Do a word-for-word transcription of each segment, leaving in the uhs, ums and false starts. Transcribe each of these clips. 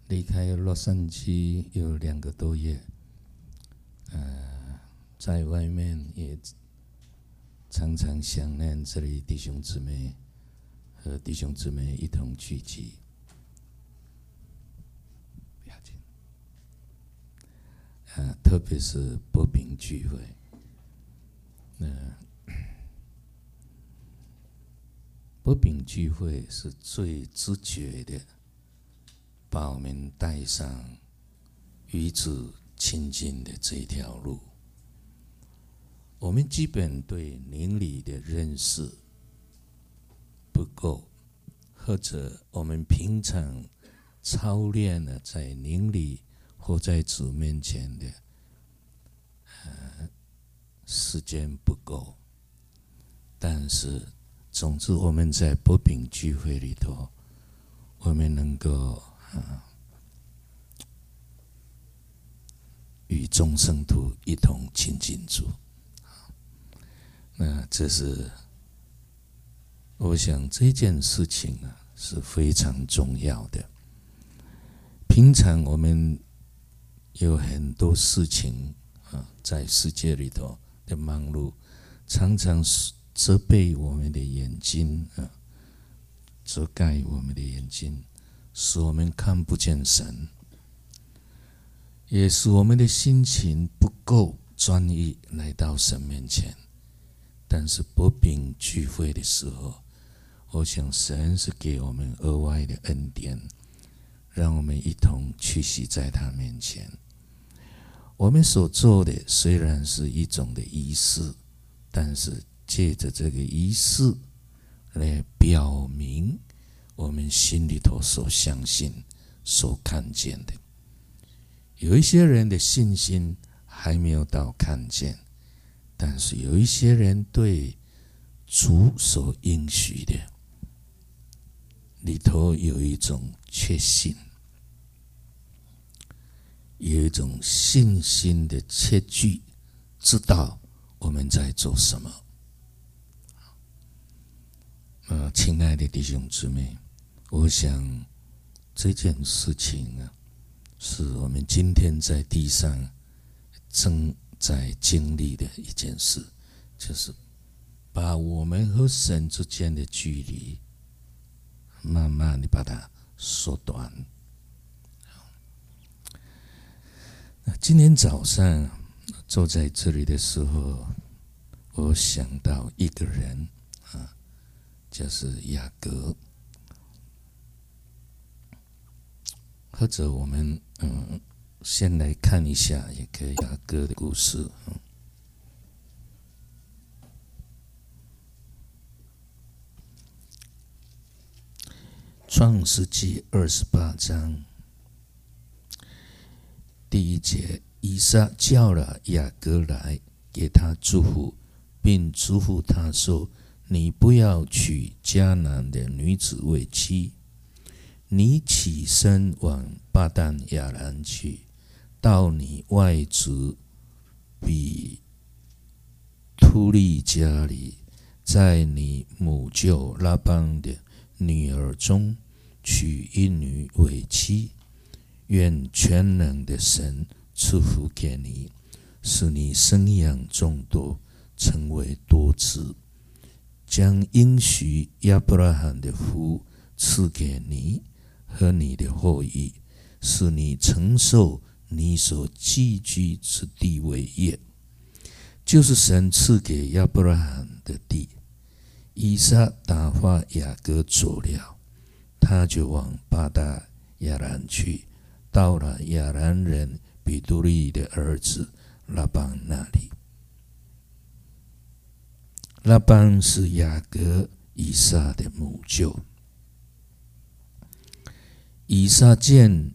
离开洛杉矶有两个多月，呃，在外面也常常想念这里弟兄姊妹和弟兄姊妹一同聚集。不要紧，呃，特别是波饼聚会，那、呃、波饼聚会是最直觉的，把我们带上与主亲近的这条路。我们基本对灵里的认识不够，或者我们平常操练了在灵里或在主面前的、呃、时间不够。但是总之我们在波饼聚会里头，我们能够啊，与众圣徒一同亲近主，那这是我想这件事情啊是非常重要的。平常我们有很多事情啊，在世界里头的忙碌，常常责备我们的眼睛啊，遮盖我们的眼睛，使我们看不见神，也使我们的心情不够专一来到神面前。但是波饼聚会的时候，我想神是给我们额外的恩典，让我们一同屈膝在他面前。我们所做的虽然是一种的仪式，但是借着这个仪式来表明我们心里头所相信、所看见的。有一些人的信心还没有到看见，但是有一些人对主所应许的里头有一种确信，有一种信心的切据，知道我们在做什么。呃，亲爱的弟兄姊妹，我想这件事情啊，是我们今天在地上正在经历的一件事，就是把我们和神之间的距离慢慢的把它缩短。今天早上坐在这里的时候，我想到一个人啊，就是雅各。或者我们嗯，先来看一下也可以雅各的故事。创世纪二十八章第一节，以撒叫了雅各来，给他祝福，并嘱咐他说：你不要娶迦南的女子为妻，你起身往巴旦亚兰去，到你外祖比突利家里，在你母舅拉邦的女儿中娶一女为妻。愿全能的神赐福给你，使你生养众多，成为多子，将应许亚伯拉罕的福赐给你和你的后裔，使你承受你所寄居之地为业，就是神赐给亚伯拉罕的地。以撒打发雅各走了，他就往巴旦亚兰去，到了亚兰人比杜利的儿子拉邦那里。拉邦是雅各以撒的母舅。以撒见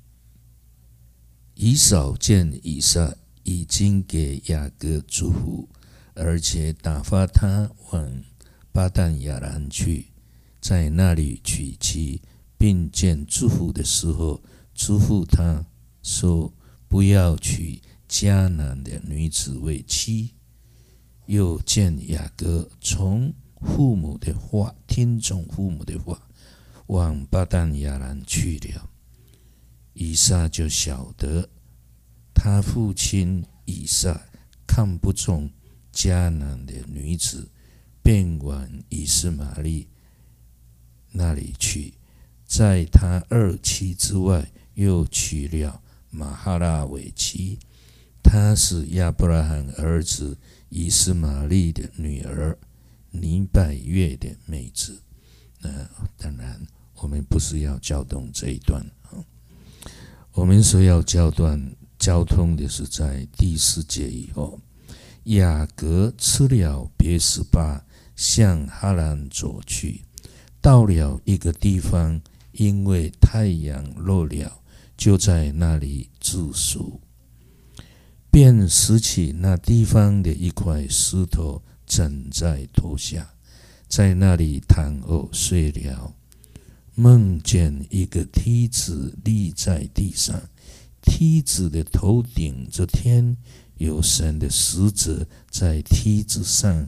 以扫见以撒已经给雅各祝福，而且打发他往巴旦亚兰去，在那里娶妻，并见祝福的时候，嘱咐他说：不要娶迦南的女子为妻。又见雅各从父母的话，听从父母的话，往巴旦亚兰去了。 以撒就晓得他父亲以撒看不中迦南的女子，便往以斯玛利那里去，在他二妻之外又娶了玛哈拉为妻。她是亚伯拉罕儿子以斯玛利的女儿，尼拜月的妹子。那当然我们不是要教动这一段，我们所要教段交通的是在第四节以后，雅各吃了别是巴，向哈兰走去，到了一个地方，因为太阳落了，就在那里住宿，便拾起那地方的一块石头枕在头下，在那里躺卧睡了。梦见一个梯子立在地上，梯子的头顶着天，有神的使者在梯子上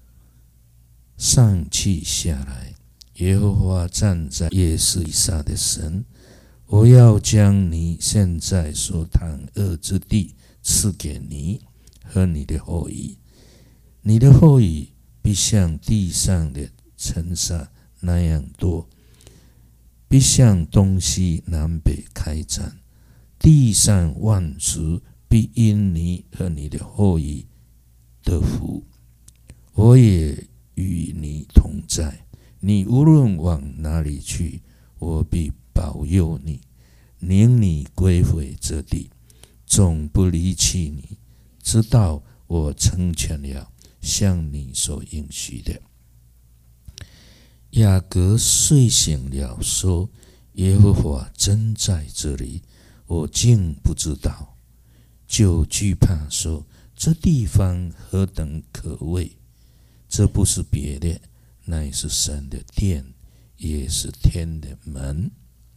上去下来。耶和华站在耶是以撒的神，我要将你现在所躺卧之地赐给你和你的后裔，你的后裔必像地上的尘沙那样多，必向东西南北开展，地上万族必因你和你的后裔得福。我也与你同在，你无论往哪里去，我必保佑你，领你归回这地，总不离弃你，直到我成全了向你所应许的。雅各睡醒了，说：耶和华真在这里，我竟不知道。就惧怕说：这地方何等可畏！这不是别的，乃是神的殿，也是天的门。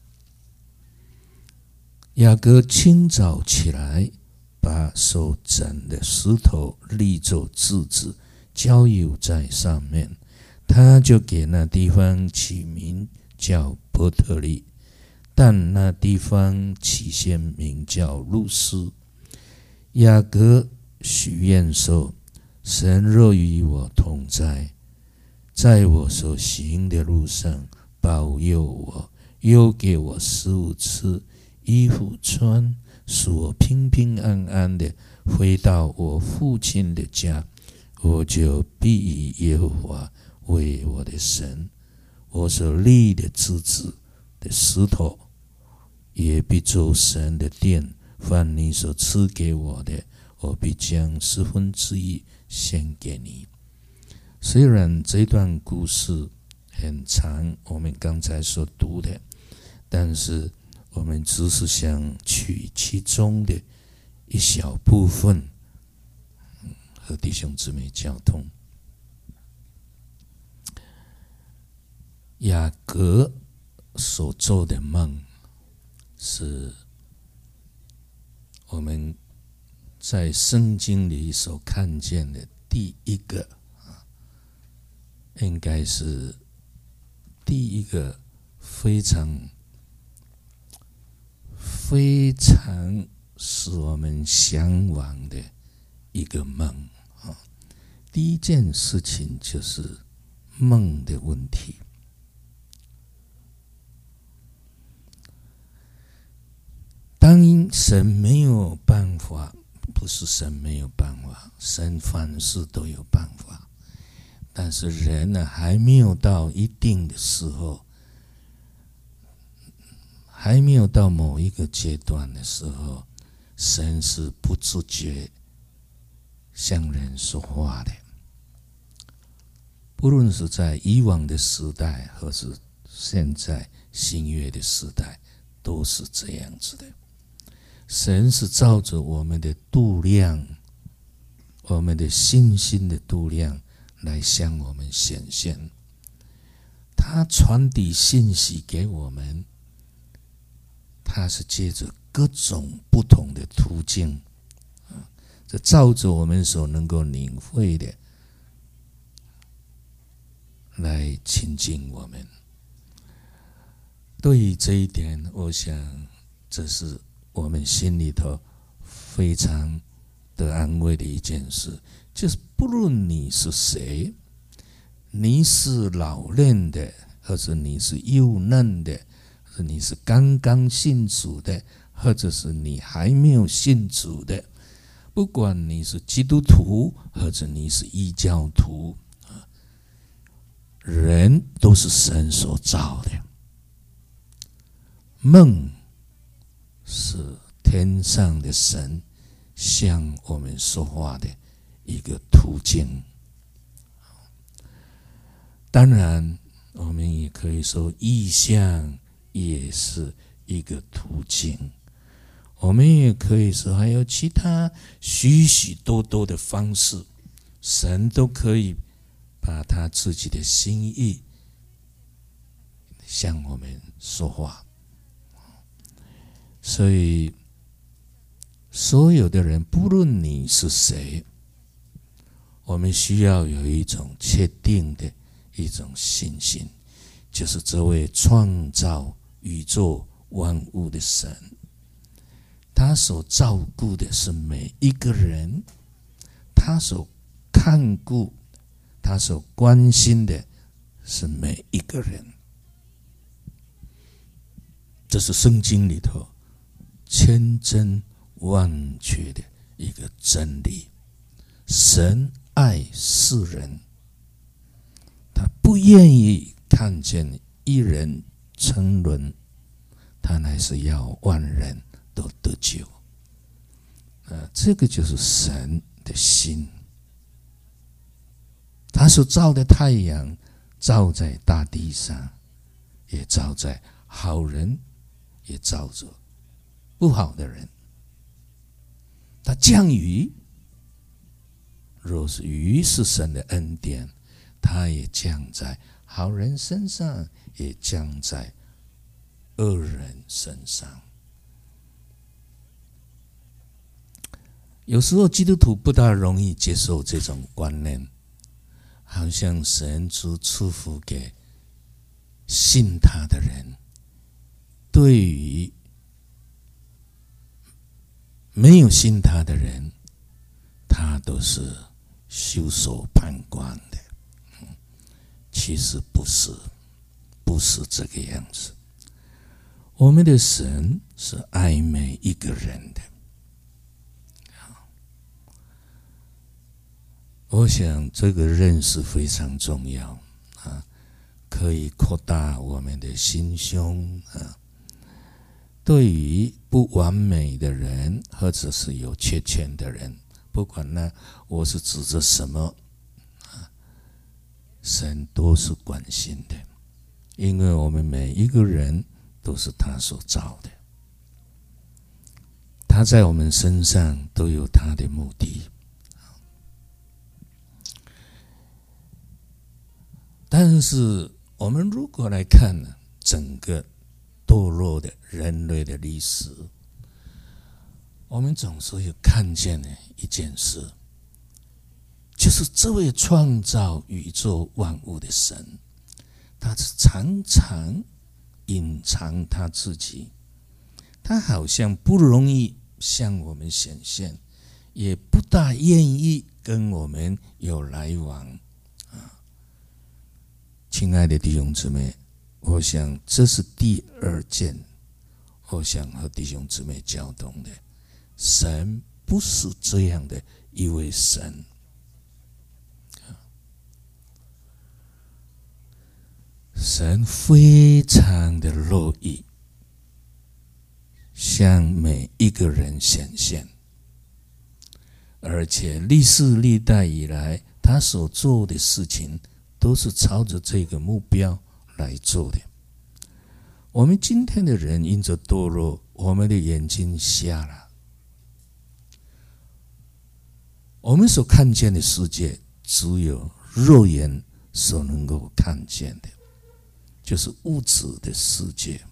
雅各清早起来，把手枕的石头立作柱子，浇油在上面。他就给那地方起名叫伯特利，但那地方起先名叫路斯。雅各许愿说：神若与我同在，在我所行的路上保佑我，又给我食物吃，衣服穿，使我平平安安的回到我父亲的家，我就必以耶和华为我的神，我所立的枝子的石头，也必做神的殿。凡你所赐给我的，我必将十分之一献给你。虽然这段故事很长，我们刚才所读的，但是我们只是想取其中的一小部分和弟兄姊妹交通。雅各所做的梦，是我们在圣经里所看见的第一个，应该是第一个非常非常使我们向往的一个梦。第一件事情就是梦的问题。当神没有办法，不是神没有办法，神凡事都有办法，但是人呢，还没有到一定的时候，还没有到某一个阶段的时候，神是不自觉向人说话的。不论是在以往的时代，或是现在新约的时代，都是这样子的。神是照着我们的度量，我们的信心的度量来向我们显现。他传递信息给我们，他是借着各种不同的途径，这照着我们所能够领会的来亲近我们。对于这一点，我想这是我们心里头非常得安慰的一件事，就是不论你是谁，你是老练的，或者你是幼嫩的，或者你是刚刚信主的，或者是你还没有信主的，不管你是基督徒或者你是异教徒，人都是神所造的。梦是天上的神向我们说话的一个途径。当然我们也可以说异象也是一个途径，我们也可以说还有其他许许多多的方式，神都可以把他自己的心意向我们说话。所以所有的人，不论你是谁，我们需要有一种确定的一种信心，就是这位创造宇宙万物的神，他所照顾的是每一个人，他所看顾，他所关心的是每一个人。这是圣经里头千真万确的一个真理。神爱世人，他不愿意看见一人沉沦，他乃是要万人都得救。呃，这个就是神的心。他所照的太阳照在大地上，也照在好人，也照着不好的人。他降雨，若是雨是神的恩典，他也降在好人身上，也降在恶人身上。有时候基督徒不大容易接受这种观念，好像神只赐福给信他的人，对于没有信他的人，他都是袖手旁观的。其实不是，不是这个样子。我们的神是爱每一个人的。我想这个认识非常重要啊，可以扩大我们的心胸啊。对于不完美的人，或者是有缺陷的人，不管呢我是指着什么啊，神都是关心的，因为我们每一个人都是他所造的，他在我们身上都有他的目的。但是我们如果来看呢，整个堕落的人类的历史，我们总是有看见一件事，就是这位创造宇宙万物的神，他是常常隐藏他自己，他好像不容易向我们显现，也不大愿意跟我们有来往。亲爱的弟兄姊妹，我想这是第二件我想和弟兄姊妹交通的，神不是这样的一位神。神非常的乐意向每一个人显现，而且历世历代以来他所做的事情都是朝着这个目标来做的。我们今天的人因着堕落，我们的眼睛瞎了，我们所看见的世界只有肉眼所能够看见的，就是物质的世界。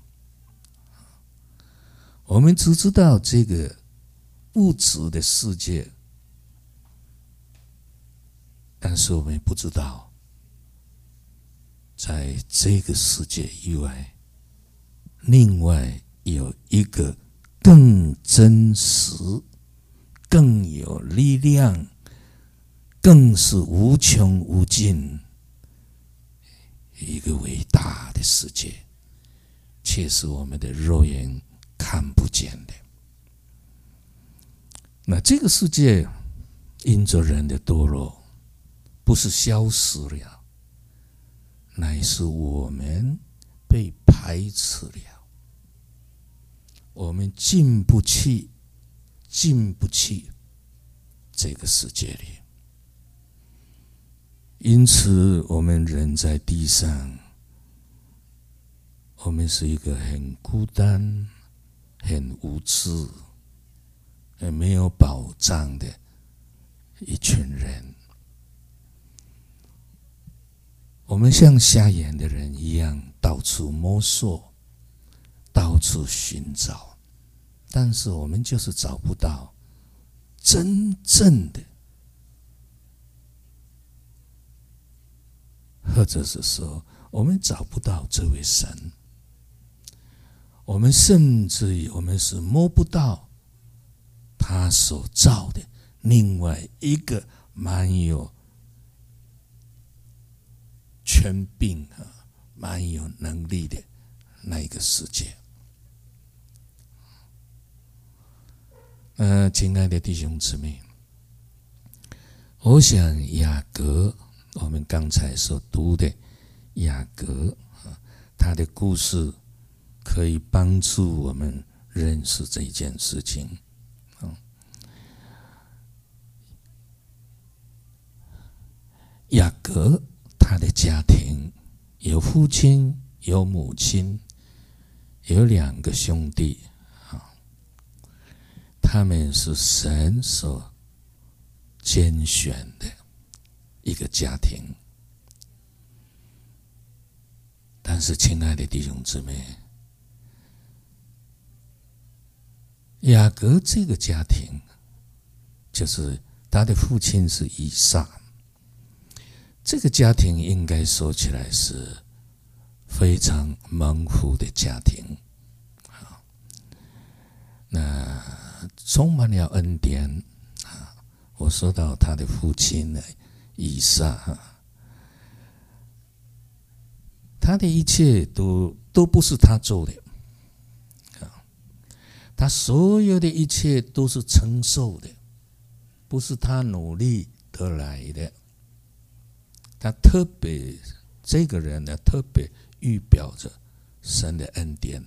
我们只知道这个物质的世界，但是我们不知道在这个世界以外，另外有一个更真实、更有力量，更是无穷无尽一个伟大的世界，却是我们的肉眼看不见的。那这个世界因着人的堕落，不是消失了，乃是我们被排斥了，我们进不去，进不去这个世界里。因此，我们人在地上，我们是一个很孤单、很无知、很没有保障的一群人。我们像瞎眼的人一样，到处摸索，到处寻找，但是我们就是找不到真正的，或者是说，我们找不到这位神。我们甚至于我们是摸不到他所造的另外一个蛮有权柄和蛮有能力的那一个世界。呃，亲爱的弟兄姊妹，我想雅各，我们刚才所读的雅各，他的故事可以帮助我们认识这件事情。雅各他的家庭有父亲，有母亲，有两个兄弟，他们是神所拣选的一个家庭。但是亲爱的弟兄姊妹，雅各这个家庭，就是他的父亲是以撒，这个家庭应该说起来是非常蒙福的家庭，那充满了恩典。我说到他的父亲呢，以撒，他的一切都都不是他做的，他所有的一切都是承受的，不是他努力得来的。他特别这个人呢，特别预表着神的恩典。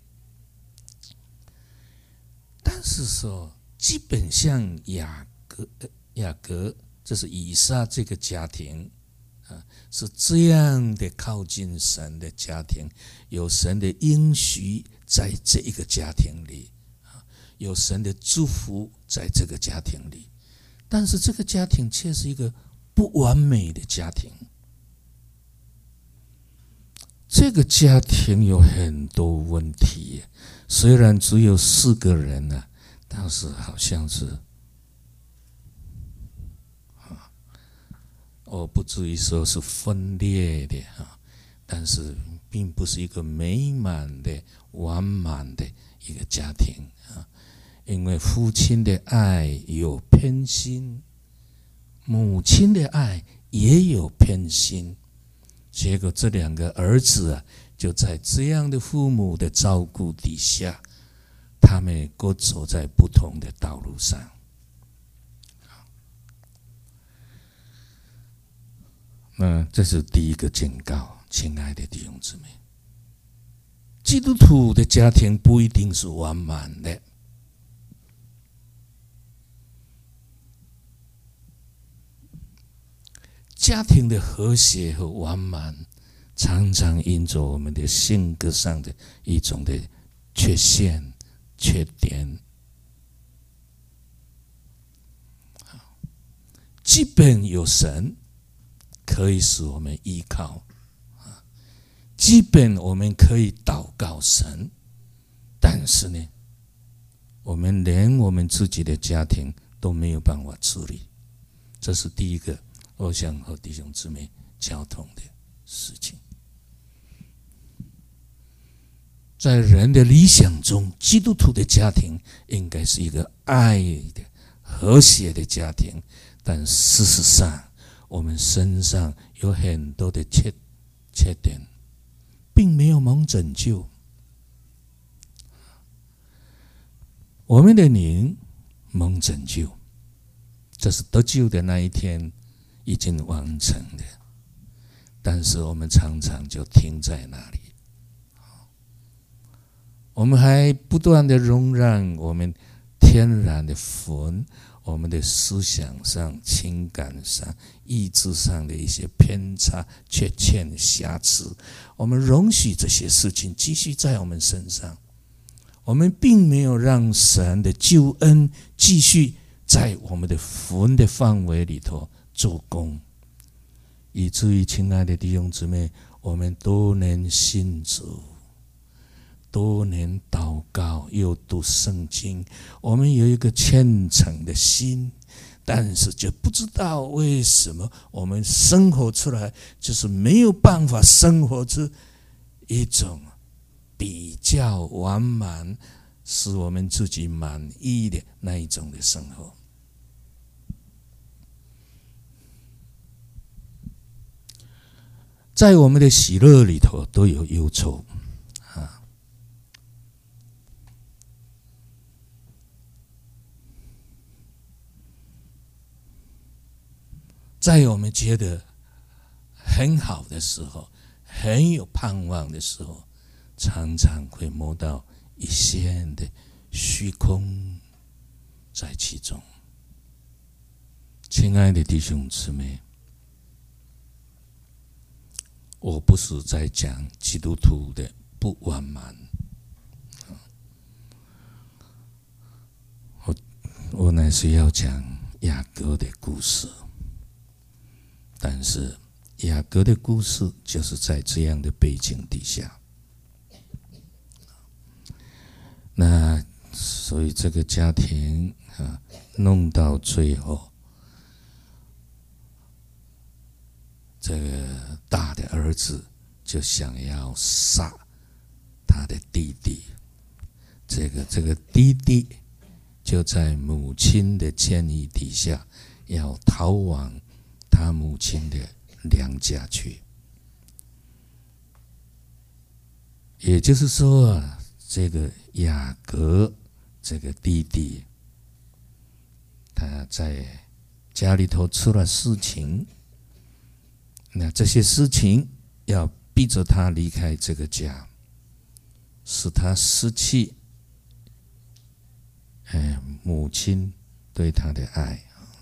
但是说，基本上雅各雅各，这是以撒这个家庭啊，是这样的靠近神的家庭，有神的应许在这一个家庭里，有神的祝福在这个家庭里。但是这个家庭却是一个不完美的家庭。这个家庭有很多问题，虽然只有四个人呢、啊，但是好像是啊，我不至于说是分裂的啊，但是并不是一个美满的、完满的一个家庭啊，因为父亲的爱有偏心，母亲的爱也有偏心。结果这两个儿子啊，就在这样的父母的照顾底下，他们各走在不同的道路上。那这是第一个警告，亲爱的弟兄姊妹，基督徒的家庭不一定是完满的。家庭的和谐和完满，常常因着我们的性格上的一种的缺陷、缺点。即便有神可以使我们依靠，即便我们可以祷告神，但是呢，我们连我们自己的家庭都没有办法处理。这是第一个我想和弟兄姊妹交通的事情。 在人的理想中，基督徒的家庭应该是一个爱的、和谐的家庭，但事实上，我们身上有很多的缺缺点，并没有蒙拯救。我们的灵蒙拯救，这是得救的那一天已经完成的，但是我们常常就停在那里。我们还不断的容让我们天然的魂，我们的思想上、情感上、意志上的一些偏差、缺陷、瑕疵，我们容许这些事情继续在我们身上。我们并没有让神的救恩继续在我们的魂的范围里头做工，以至于亲爱的弟兄姊妹，我们多年信主，多年祷告，又读圣经，我们有一个虔诚的心，但是就不知道为什么我们生活出来就是没有办法生活出一种比较完满，使我们自己满意的那一种的生活。在我们的喜乐里头都有忧愁啊，在我们觉得很好的时候，很有盼望的时候，常常会摸到一线的虚空在其中。亲爱的弟兄姊妹，我不是在讲基督徒的不完满，我我乃是要讲雅各的故事。但是雅各的故事就是在这样的背景底下，那所以这个家庭啊，弄到最后，这个大的儿子就想要杀他的弟弟，这个这个弟弟就在母亲的建议底下，要逃往他母亲的娘家去。也就是说啊，这个雅各这个弟弟，他在家里头出了事情，那这些事情要逼着他离开这个家，使他失去哎母亲对他的爱。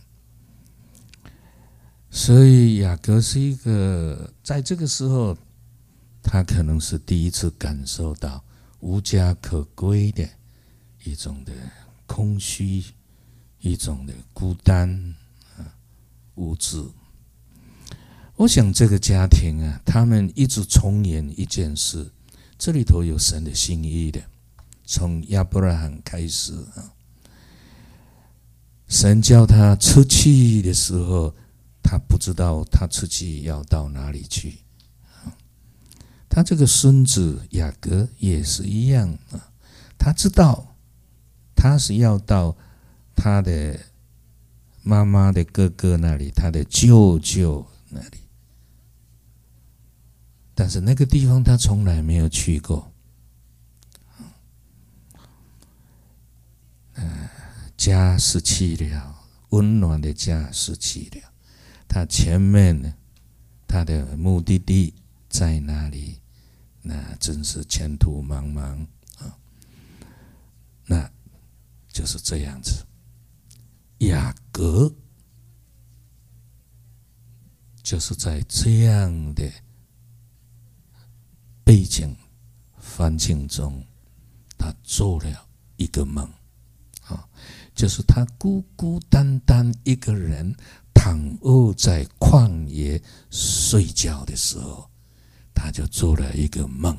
所以雅各是一个在这个时候，他可能是第一次感受到无家可归的一种的空虚，一种的孤单、无助。我想这个家庭啊，他们一直重演一件事，这里头有神的心意的。从亚伯拉罕开始啊，神叫他出去的时候，他不知道他出去要到哪里去。他这个孙子雅各也是一样啊，他知道他是要到他的妈妈的哥哥那里，他的舅舅那里，但是那个地方他从来没有去过。呃、家失去了，温暖的家失去了，他前面呢，他的目的地在哪里？那真是前途茫茫啊！那就是这样子。雅各就是在这样的背景环境中，他做了一个梦啊，就是他孤孤单单一个人躺卧在旷野睡觉的时候，他就做了一个梦。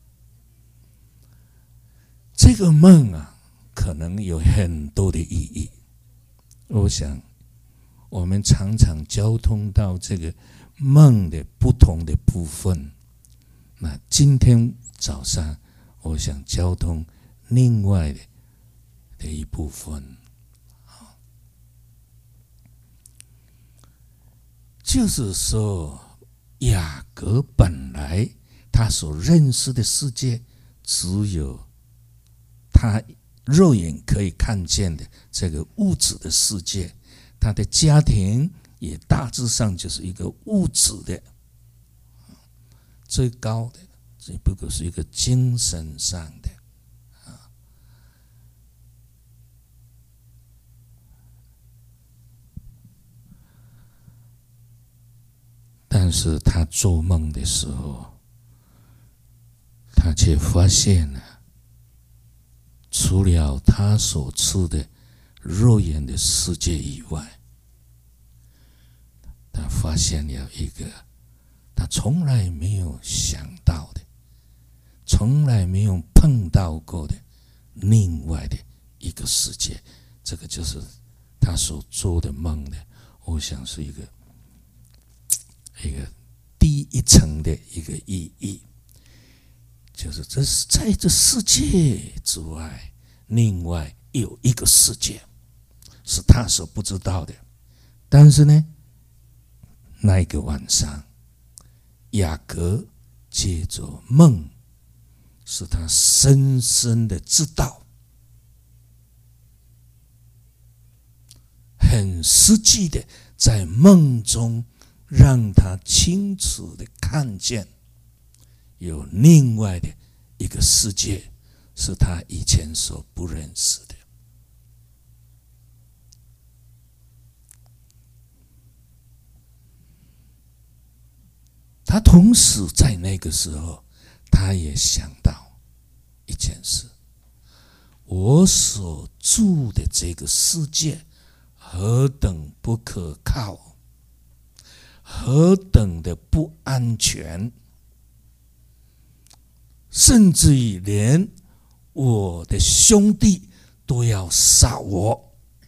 这个梦啊，可能有很多的意义。我想，我们常常交通到这个梦的不同的部分。那今天早上， 我想交通另外的的一部分。就是说，雅各本来他所认识的世界，只有他肉眼可以看见的这个物质的世界，他的家庭也大致上就是一个物质的，最高的只不过是一个精神上的。但是他做梦的时候，他却发现了，除了他所处的肉眼的世界以外，他发现了一个他从来没有想到的，从来没有碰到过的另外的一个世界。这个就是他所做的梦的，我想是一个一个第一层的一个意义，就是这是在这世界之外，另外有一个世界是他所不知道的。但是呢，那一个晚上，雅各借着梦，使他深深的知道，很实际的在梦中让他清楚的看见有另外的一个世界，是他以前所不认识的。他同时在那个时候，他也想到一件事：我所住的这个世界何等不可靠，何等的不安全，甚至于连我的兄弟都要杀我。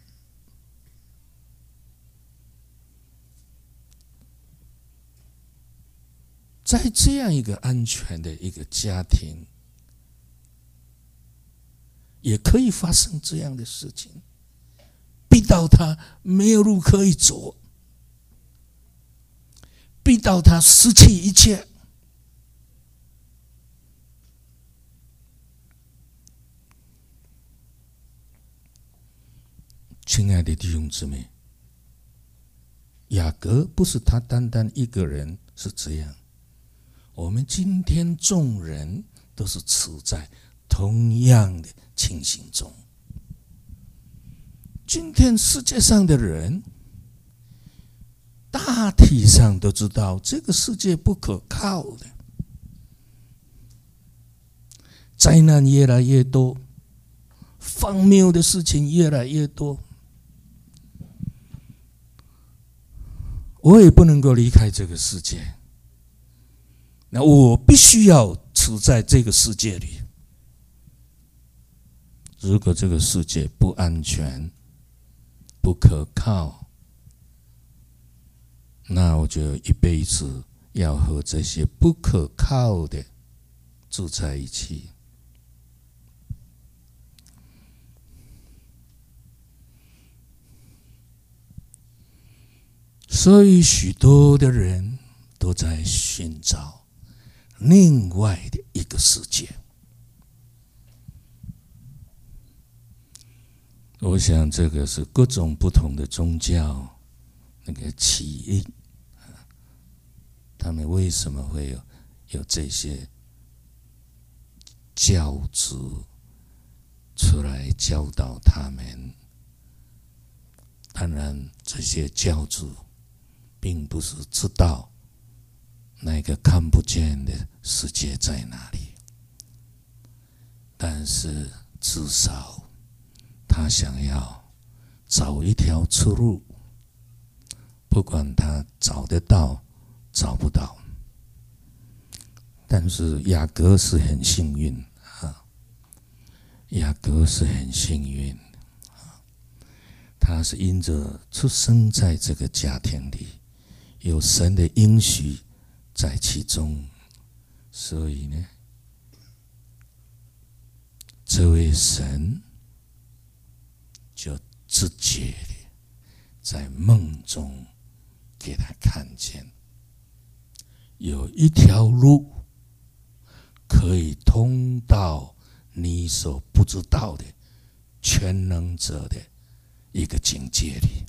在这样一个安全的一个家庭，也可以发生这样的事情，逼到他没有路可以走，逼到他失去一切。亲爱的弟兄姊妹，雅各不是他单单一个人是这样，我们今天众人都是处在同样的情形中。今天世界上的人大体上都知道这个世界不可靠的，灾难越来越多，荒谬的事情越来越多，我也不能够离开这个世界，那我必须要处在这个世界里。如果这个世界不安全、不可靠，那我就一辈子要和这些不可靠的住在一起。所以许多的人都在寻找另外的一个世界。我想这个是各种不同的宗教那个起因，他们为什么会有有这些教主出来教导他们？当然，这些教主并不是知道那个看不见的世界在哪里，但是至少他想要找一条出路，不管他找得到找不到。但是雅各是很幸运啊，雅各是很幸运啊，他是因着出生在这个家庭里，有神的应许在其中，所以呢， 这位神就直接的在梦中给他看见，有一条路可以通到你所不知道的全能者的一个境界里。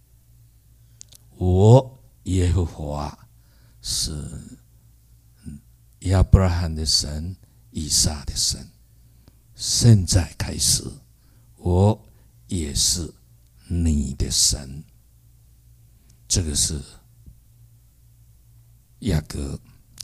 我耶和华是亚伯拉罕的神，以撒的神，现在开始我也是你的神。这个是雅各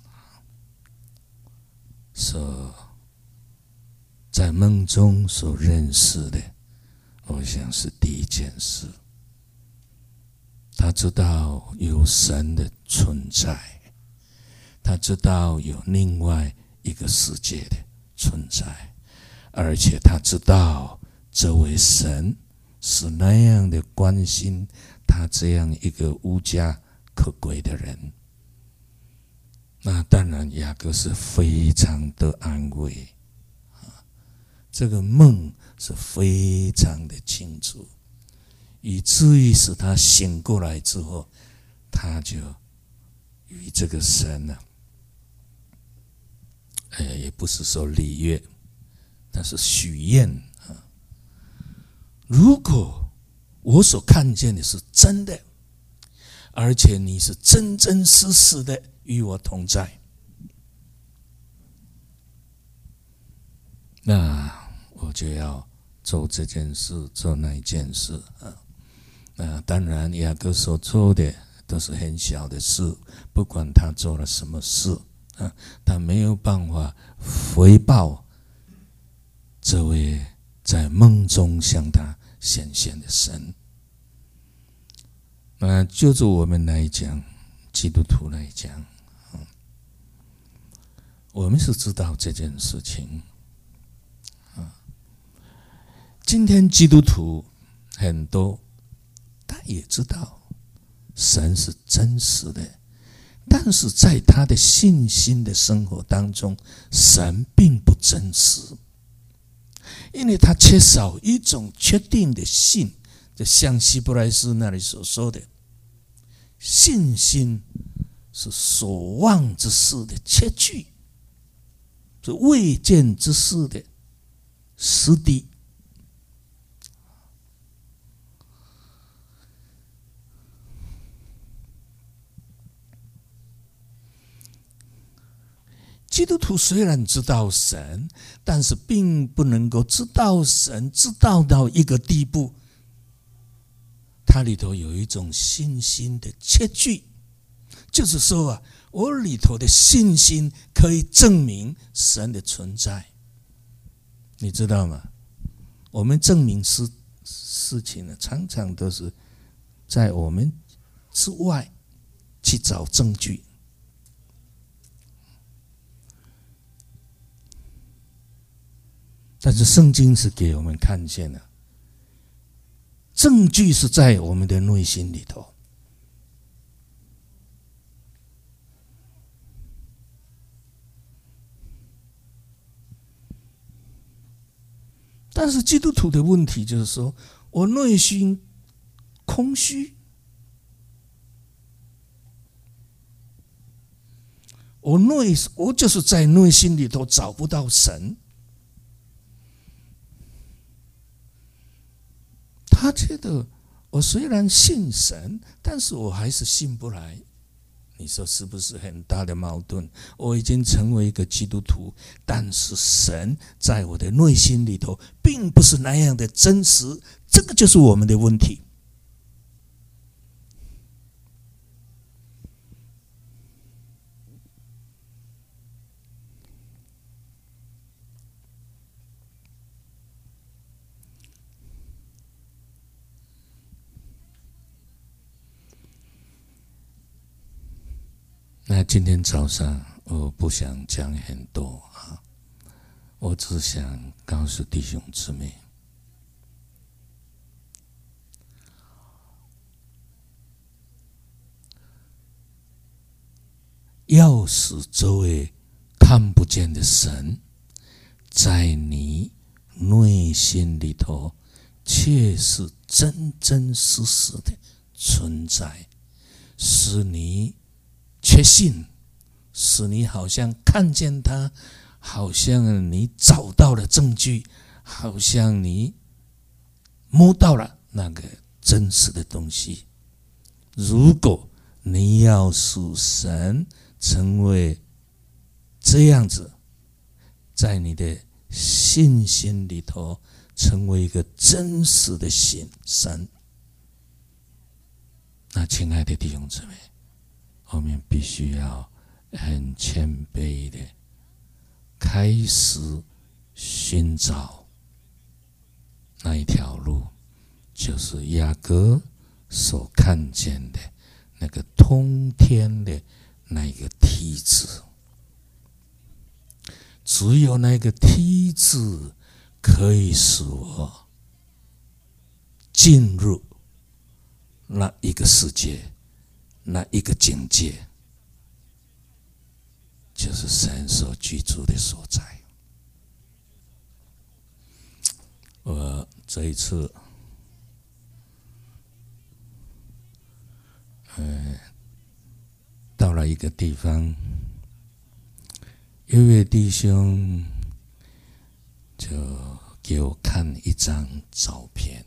所在梦中所认识的，我想是第一件事。他知道有神的存在，他知道有另外一个世界的存在，而且他知道这位神是那样的关心他这样一个无家可归的人。那当然雅各是非常的安慰，这个梦是非常的清楚，以至于使他醒过来之后，他就与这个神呢、啊，也不是说立约，但是许愿啊，如果我所看见的是真的，而且你是真真实实的与我同在，那我就要做这件事，做那一件事啊。那当然雅各所做的都是很小的事，不管他做了什么事啊，他没有办法回报这位在梦中向他显现的神。那就着我们来讲，基督徒来讲，我们是知道这件事情。今天基督徒很多，他也知道神是真实的，但是在他的信心的生活当中，神并不真实，因为他缺少一种确定的信。就像希伯来书那里所说的，信心是所望之事的确据，是未见之事的实底。基督徒虽然知道神，但是并不能够知道神知道到一个地步，它里头有一种信心的确据，就是说啊，我里头的信心可以证明神的存在。你知道吗？我们证明事事情呢，常常都是在我们之外去找证据。但是圣经是给我们看见了，证据是在我们的内心里头。但是基督徒的问题就是说，我内心空虚，我内我就是在内心里头找不到神。他觉得我虽然信神，但是我还是信不来。你说是不是很大的矛盾？我已经成为一个基督徒，但是神在我的内心里头并不是那样的真实，这个就是我们的问题。那今天早上我不想讲很多啊，我只想告诉弟兄姊妹，要使这位看不见的神在你内心里头却是真真实实的存在，使你确信，使你好像看见它，好像你找到了证据，好像你摸到了那个真实的东西。如果你要使神成为这样子，在你的信心里头成为一个真实的信神，那亲爱的弟兄姊妹，我们必须要很谦卑的开始寻找那一条路，就是雅各所看见的那个通天的那一个梯子。只有那个梯子可以使我进入那一个世界，那一个境界，就是神所居住的所在。我这一次呃到了一个地方，有一位弟兄就给我看一张照片，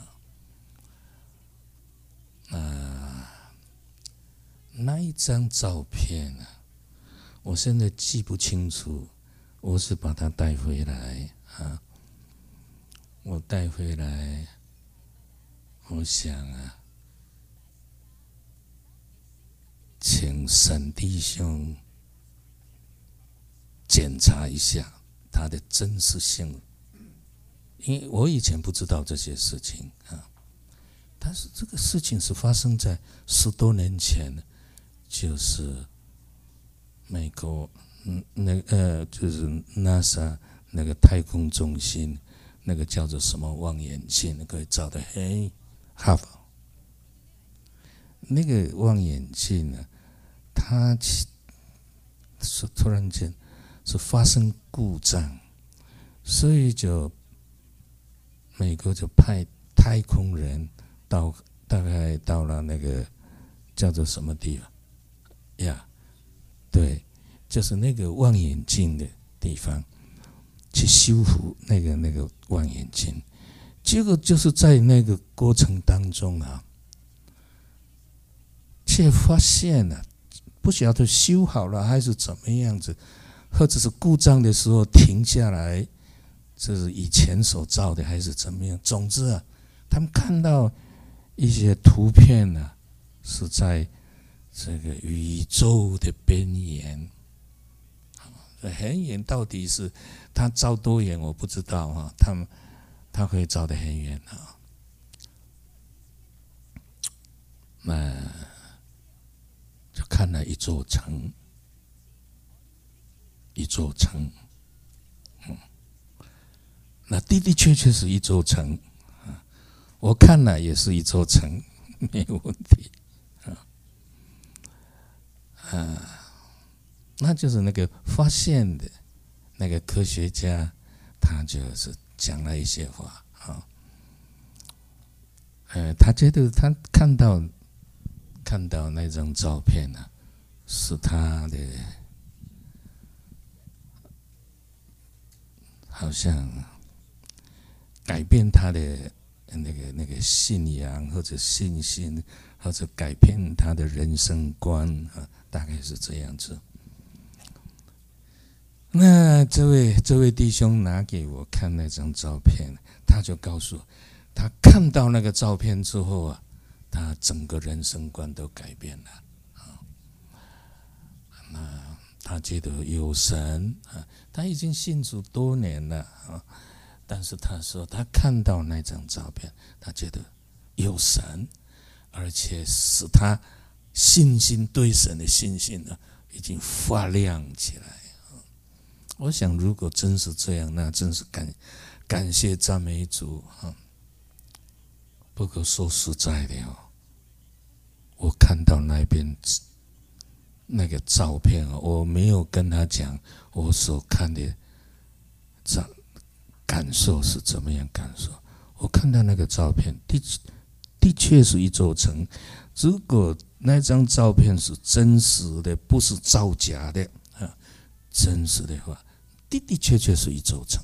那那一张照片啊，我现在记不清楚，我是把它带回来啊，我带回来，我想啊，请沈弟兄检查一下它的真实性，因为我以前不知道这些事情啊。但是这个事情是发生在十多年前，就是美国，嗯，那呃，就是 NASA 那个太空中心，那个叫做什么望远镜，可以照得很好。那个望远镜呢，它是突然间是发生故障，所以就美国就派太空人到大概到了那个叫做什么地方呀？对，就是那个望远镜的地方去修复那个那个望远镜。结果就是在那个过程当中啊，却发现了、啊、不晓得修好了还是怎么样子，或者是故障的时候停下来，这是以前所造的还是怎么样？总之啊，他们看到一些图片呢、啊，是在这个宇宙的边缘，很远，到底是它照多远我不知道哈，他们它可以照得很远啊。那就看了一座城，一座城，嗯，那的的确确是一座城，我看了也是一座城，没有问题啊。啊，那就是那个发现的那个科学家，他就是讲了一些话啊。呃，他觉得他看到看到那张照片呢、啊，是他的好像改变他的那个那个信仰或者信心，或者改变他的人生观啊，大概是这样子。那这位这位弟兄拿给我看那张照片，他就告诉我，他看到那个照片之后啊，他整个人生观都改变了啊。那他觉得有神啊，他已经信主多年了啊，但是他说他看到那张照片，他觉得有神，而且使他信心对神的信心呢，已经发亮起来。我想，如果真是这样，那真是感感谢赞美主啊！不过说实在的哦，我看到那边那个照片啊，我没有跟他讲我所看的照感受是怎么样感受？我看到那个照片，的的确是一座城。如果那张照片是真实的，不是造假的啊，真实的话，的的确确是一座城。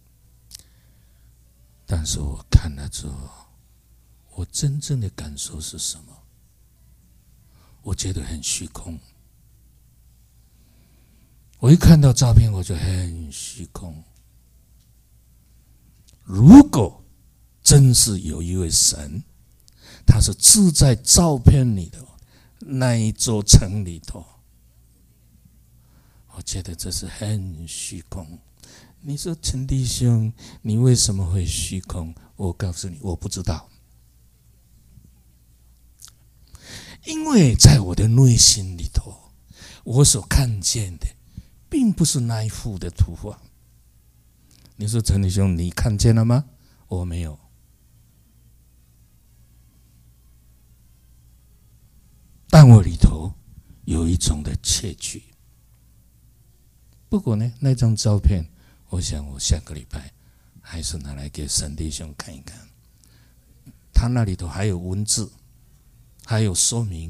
但是我看了之后，我真正的感受是什么？我觉得很虚空。我一看到照片，我就很虚空。如果真是有一位神，他是住在照片里头那一座城里头，我觉得这是很虚空。你说陈弟兄，你为什么会虚空？我告诉你，我不知道。因为在我的内心里头，我所看见的并不是那一幅的图画。你说陈弟兄，你看见了吗？我没有。但我里头有一种的窃惧。不过呢，那张照片，我想我下个礼拜还是拿来给沈弟兄看一看。他那里头还有文字，还有说明。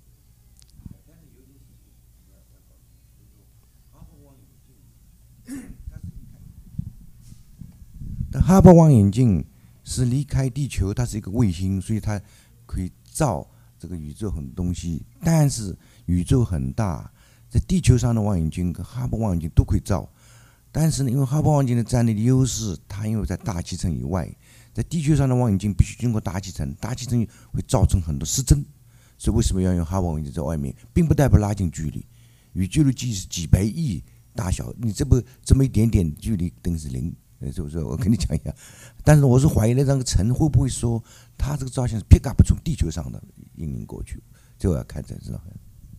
但哈勃望远镜是离开地球，它是一个卫星，所以它可以照这个宇宙很多东西。但是宇宙很大，在地球上的望远镜跟哈勃望远镜都可以照。但是呢，因为哈勃望远镜的战略的优势，它因为在大气层以外，在地球上的望远镜必须经过大气层，大气层会造成很多失真。所以为什么要用哈勃望远镜在外面，并不代表拉近距离。与距离计是几百亿大小，你这不这么一点点距离等于是零。是不是？我跟你讲一下，但是我是怀疑那张尘会不会说，它这个照相是 pick up 从地球上的引领过去，这我要看才知道。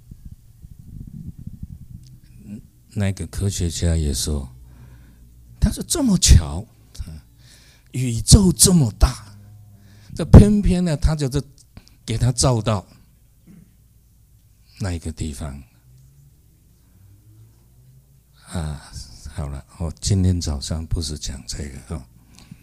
那个科学家也说，他说这么巧，宇宙这么大，这偏偏呢，他就是给他照到那一个地方啊。好了，我今天早上不是讲这个哦，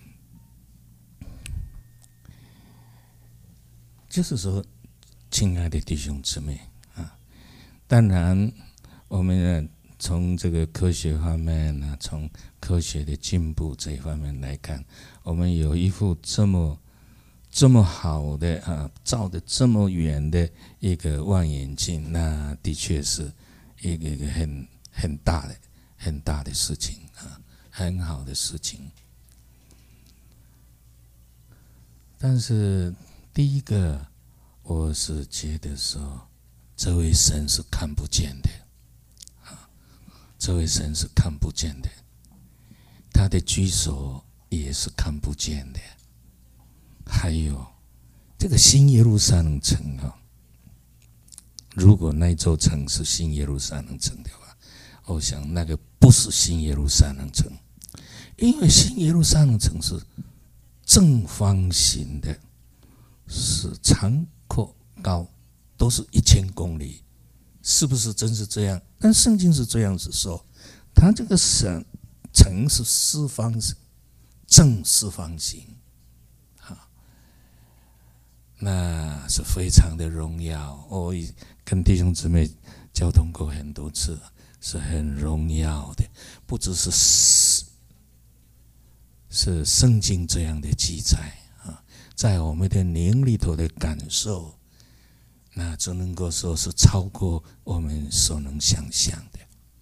就是说，亲爱的弟兄姊妹啊，当然我们呢从这个科学方面呢，从科学的进步这一方面来看，我们有一副这么这么好的啊，照得这么远的一个望远镜，那的确是一个一个很很大的。很大的事情啊，很好的事情。但是第一个，我是觉得说，这位神是看不见的啊，这位神是看不见的，他的居所也是看不见的。还有这个新耶路撒冷城啊，如果那座城是新耶路撒冷城的话，我想那个不是新耶路撒冷城，因为新耶路撒冷城是正方形的，是长阔高都是一千公里，是不是真是这样？但圣经是这样子说，它这个省城是四方形，正四方形，啊，那是非常的荣耀。我跟弟兄姊妹交通过很多次。是很荣耀的，不只是是圣经这样的记载啊，在我们的灵里头的感受，那只能够说是超过我们所能想象的。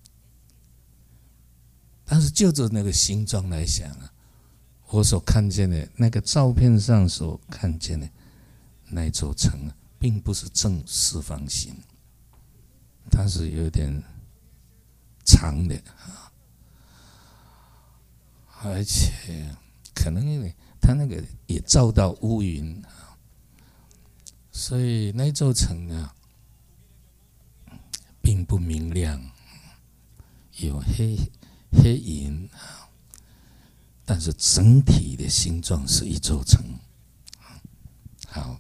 但是就着那个形状来想啊，我所看见的那个照片上所看见的那座城，并不是正四方形，它是有点长的，而且可能因为它那个也照到乌云，所以那座城呢并不明亮，有黑黑影，但是整体的形状是一座城。好，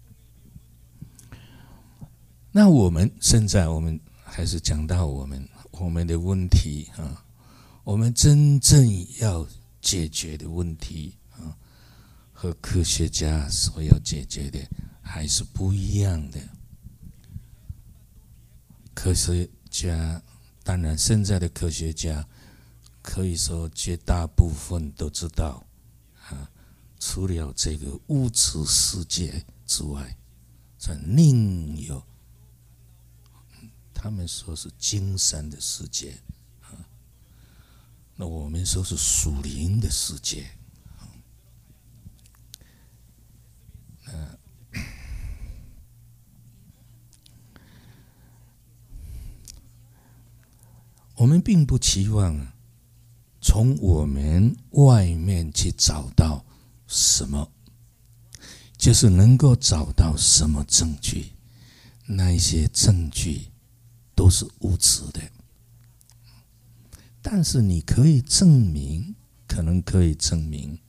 那我们现在我们还是讲到我们我们的问题啊，我们真正要解决的问题啊，和科学家所要解决的还是不一样的。科学家，当然现在的科学家可以说绝大部分都知道啊，除了这个物质世界之外，这另有他们说是精神的世界啊，那我们说是属灵的世界。呃，我们并不期望从我们外面去找到什么，就是能够找到什么证据，那一些证据都是物质的，但是你可以证明，可能可以证明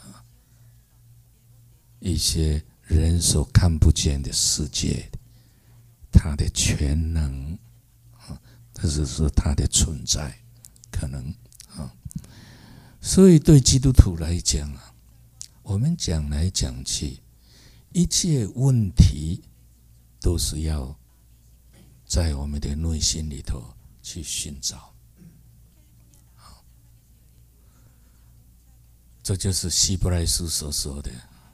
一些人所看不见的世界，它的全能，这是说它的存在可能啊。所以对基督徒来讲啊，我们讲来讲去，一切问题都是要在我们的内心里头去寻找。这就是希伯来书所说的，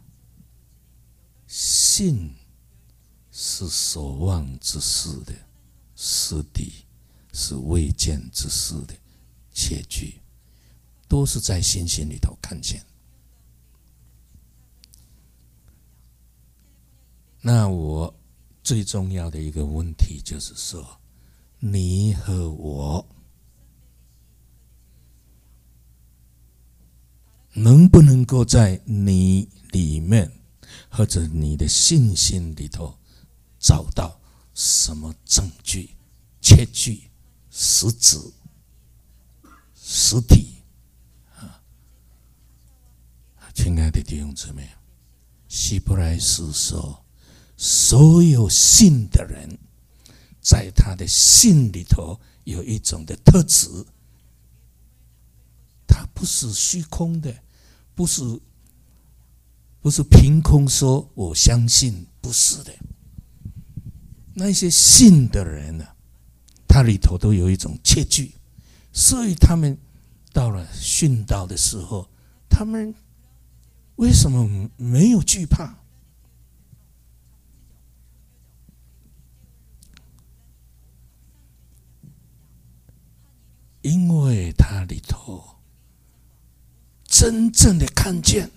信是所望之事的实底，是未见之事的确据，都是在信心里头看见。那我最重要的一个问题就是说，你和我能不能够在你里面或者你的信心里头找到什么证据、确据、实质、实体啊？亲爱的弟兄姊妹，希伯来书说，所有信的人，在他的信里头有一种的特质，它不是虚空的，不是不是凭空说我相信，不是的。那些信的人呢、啊，他里头都有一种确据，所以他们到了殉道的时候，他们为什么没有惧怕？因为他里头真正的看见，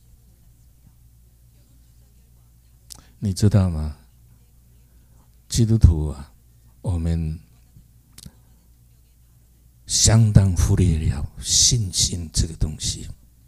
你知道吗？基督徒啊，我们相当忽略了信心这个东西。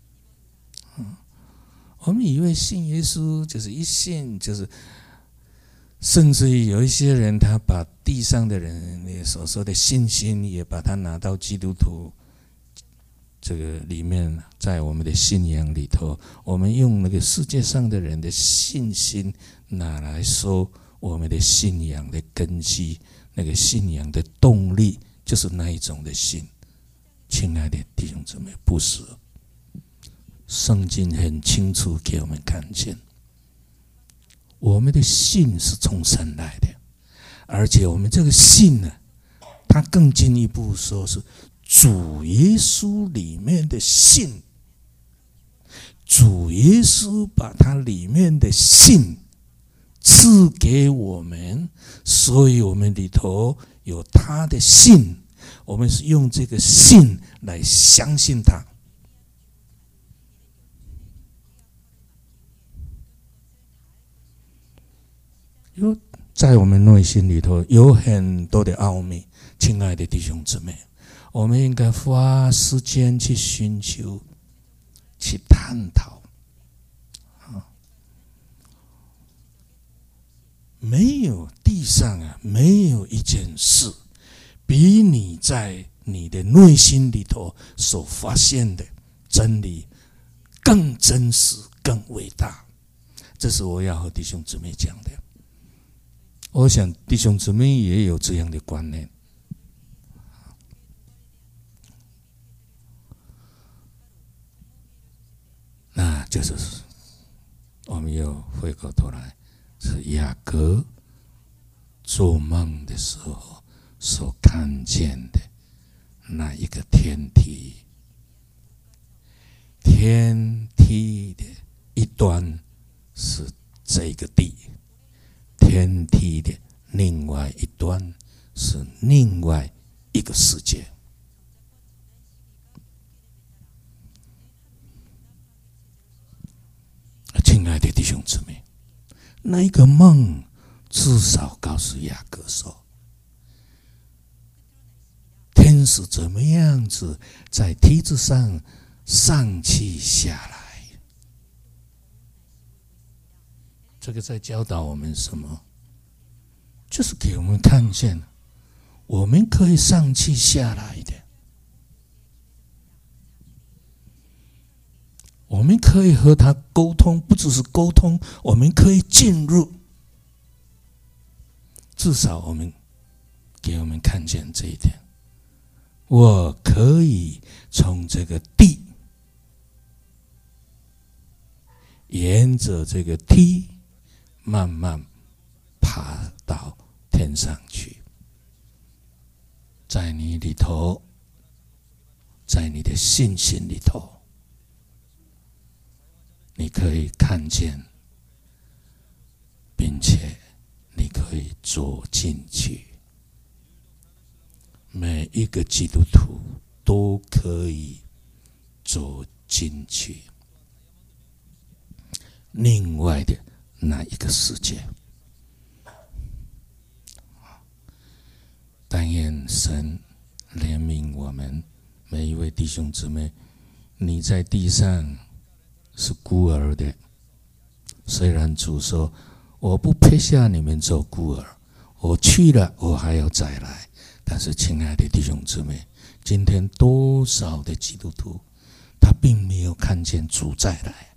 我们以为信耶稣就是一信就是，甚至于有一些人，他把地上的人所说的信心，也把它拿到基督徒这个里面，在我们的信仰里头，我们用那个世界上的人的信心拿来说我们的信仰的根基，那个信仰的动力，就是那一种的信。亲爱的弟兄姊妹，不是。圣经很清楚给我们看见，我们的信是从神来的，而且我们这个信呢，它更进一步说是主耶稣里面的信，主耶稣把他里面的信赐给我们，所以我们里头有他的信，我们是用这个信来相信他。因为在我们内心里头有很多的奥秘，亲爱的弟兄姊妹，我们应该花时间去寻求、去探讨。没有地上啊，没有一件事比你在你的内心里头所发现的真理更真实、更伟大。这是我要和弟兄姊妹讲的。我想弟兄姊妹也有这样的观念。 那就是我们又回过头来，是雅各做梦的时候所看见的那一个天梯。天梯的一端是这个地，天梯的另外一端是另外一个世界。亲爱的弟兄姊妹，那一个梦至少告诉雅各说，天使怎么样子在梯子上上去下来。这个在教导我们什么？就是给我们看见我们可以上去下来的，我们可以和他沟通，不只是沟通，我们可以进入。至少我们给我们看见这一点，我可以从这个地沿着这个梯慢慢爬到天上去。在你里头，在你的信心里头，你可以看见，并且你可以走进去。每一个基督徒都可以走进去另外的那一个世界。但愿神怜悯我们每一位弟兄姊妹。你在地上是孤儿的，虽然主说我不撇下你们做孤儿，我去了我还要再来。但是亲爱的弟兄姊妹，今天多少的基督徒他并没有看见主再来。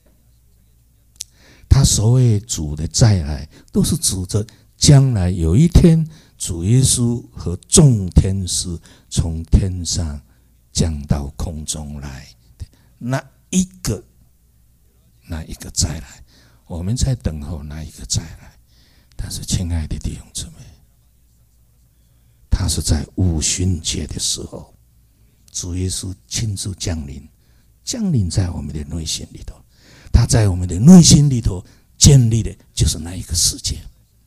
他所谓主的再来，都是指着将来有一天主耶稣和众天使从天上降到空中来的那一个那一个再来，我们在等候那一个再来。但是亲爱的弟兄姊妹，他是在五旬节的时候，主耶稣亲自降临，降临在我们的内心里头。他在我们的内心里头建立的就是那一个世界。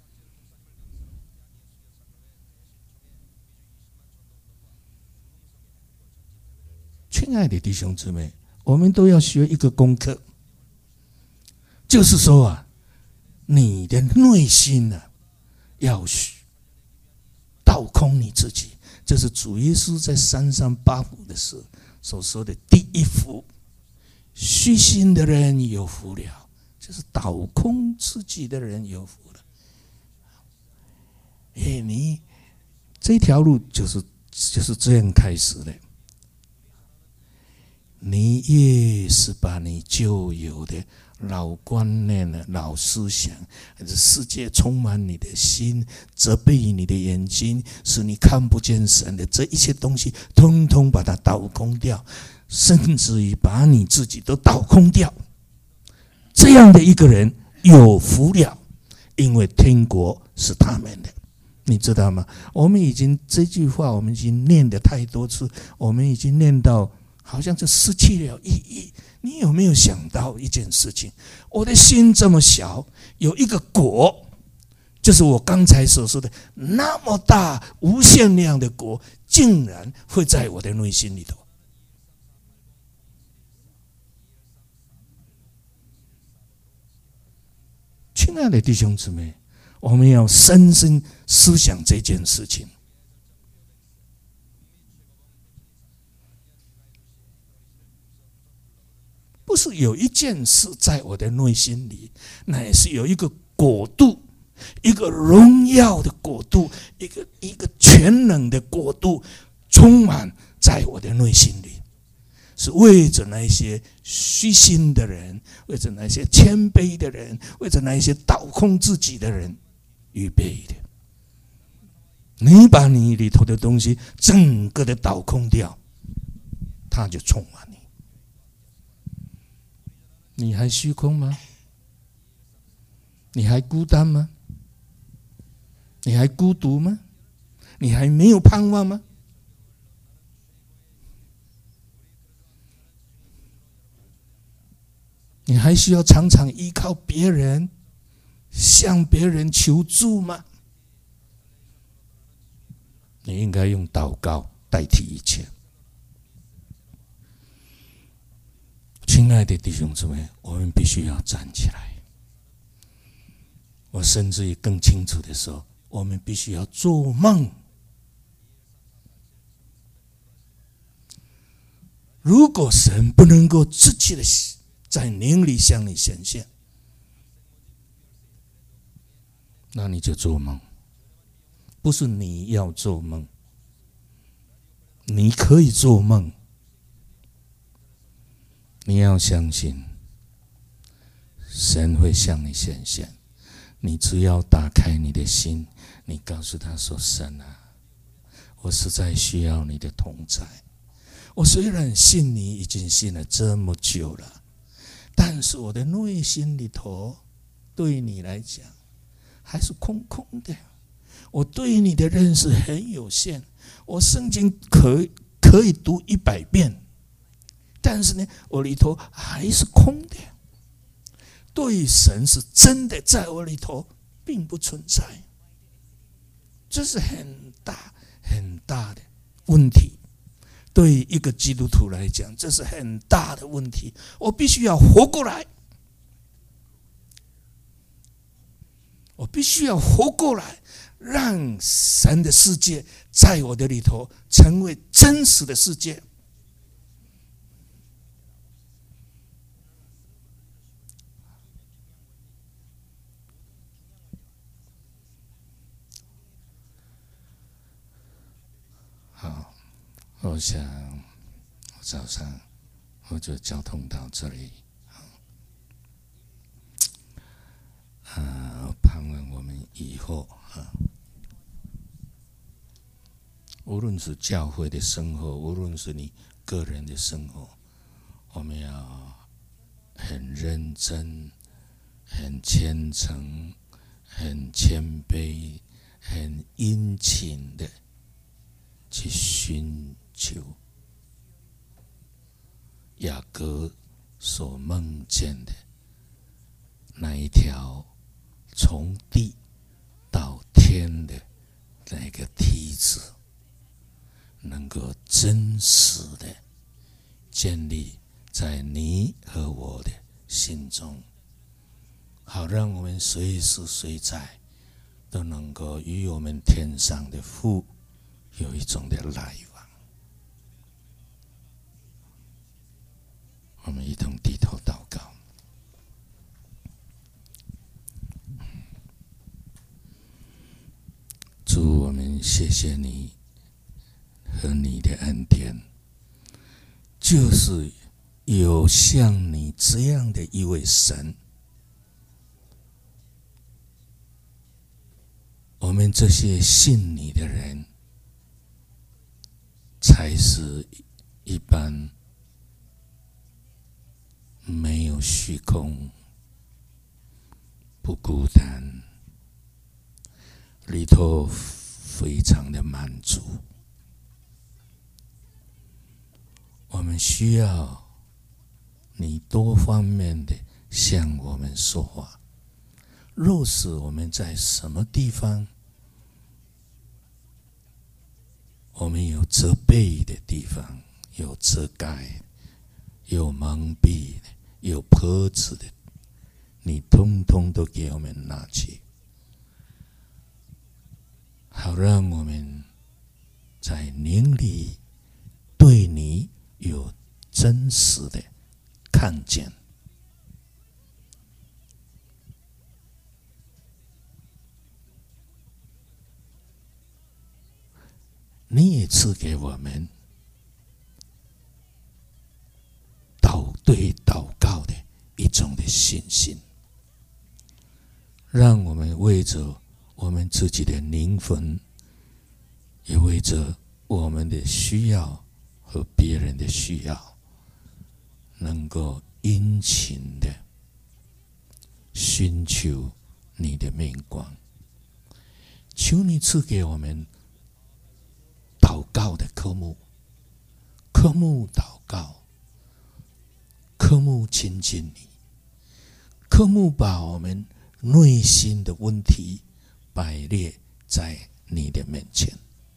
亲爱的弟兄姊妹，我们都要学一个功课，就是说啊，你的内心啊，要倒空你自己。这是主耶稣在山上八福的时候所说的第一福。虚心的人有福了，就是倒空自己的人有福了。哎，你这条路就是就是这样开始的。你越是把你旧有的老观念、老思想，还是世界充满你的心，责备你的眼睛，使你看不见神的这一切东西，通通把它倒空掉，甚至于把你自己都倒空掉。这样的一个人有福了，因为天国是他们的。你知道吗？我们已经这句话我们已经念得太多次，我们已经念到好像就失去了意义。你有没有想到一件事情？我的心这么小，有一个果，就是我刚才所说的那么大无限量的果，竟然会在我的内心里头。亲爱的弟兄姊妹，我们要深深思想这件事情。不是有一件事在我的内心里，那也是有一个国度，一个荣耀的国度，一个一个全能的国度，充满在我的内心里，是为着那些虚心的人，为着那些谦卑的人，为着那些倒空自己的人预备的。你把你里头的东西整个的倒空掉，它就充满你。 你还虚空吗？你还孤单吗？你还孤独吗？你还没有盼望吗？你还需要常常依靠别人，向别人求助吗？你应该用祷告代替一切。亲爱的弟兄姊妹，我们必须要站起来。我甚至于更清楚的说，我们必须要做梦。如果神不能够直接的在灵里向你显现，那你就做梦。不是你要做梦，你可以做梦。你要相信，神会向你显现。你只要打开你的心，你告诉他说：“神啊，我实在需要你的同在。我虽然信你已经信了这么久了，但是我的内心里头对你来讲还是空空的。我对你的认识很有限，我圣经可以可以读一百遍，但是呢，我里头还是空的。对神是真的在我里头并不存在，这是很大很大的问题。对一个基督徒来讲，这是很大的问题。我必须要活过来，我必须要活过来，让神的世界在我的里头成为真实的世界。好，我想早上我就交通到这里。啊，盼望我们以后啊，无论是教会的生活，无论是你个人的生活，我们要很认真、很虔诚、很谦卑、很殷勤的去寻求雅各所梦见的那一条从地到天的那个梯子，能够真实的建立在你和我的心中，好让我们随时随在都能够与我们天上的父有一种的来往。我们一同低头祷告。主，我们谢谢你和你的恩典，就是有像你这样的一位神，我们这些信你的人才是一般没有虚空，不孤单，里头非常的满足。我们需要你多方面的向我们说话。若是我们在什么地方我们有责备的地方，有遮盖，有蒙蔽的，有破纸的，你通通都给我们拿去，好让我们在灵里对你有真实的看见。你也赐给我们祷对祷告的一种的信心，让我们为着我们自己的灵魂，也为着我们的需要和别人的需要，能够殷勤的寻求你的面光，求你赐给我们祷告的科目，科目祷告，科目亲近你，科目把我们内心的问题摆列在你的面前。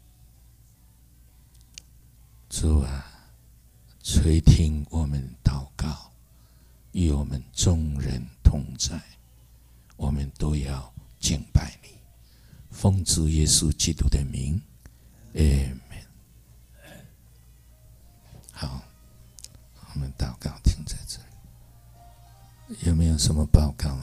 主啊，垂听我们祷告，与我们众人同在，我们都要敬拜你，奉主耶稣基督的名，阿门。好，我们祷告停在这里。有没有什么报告？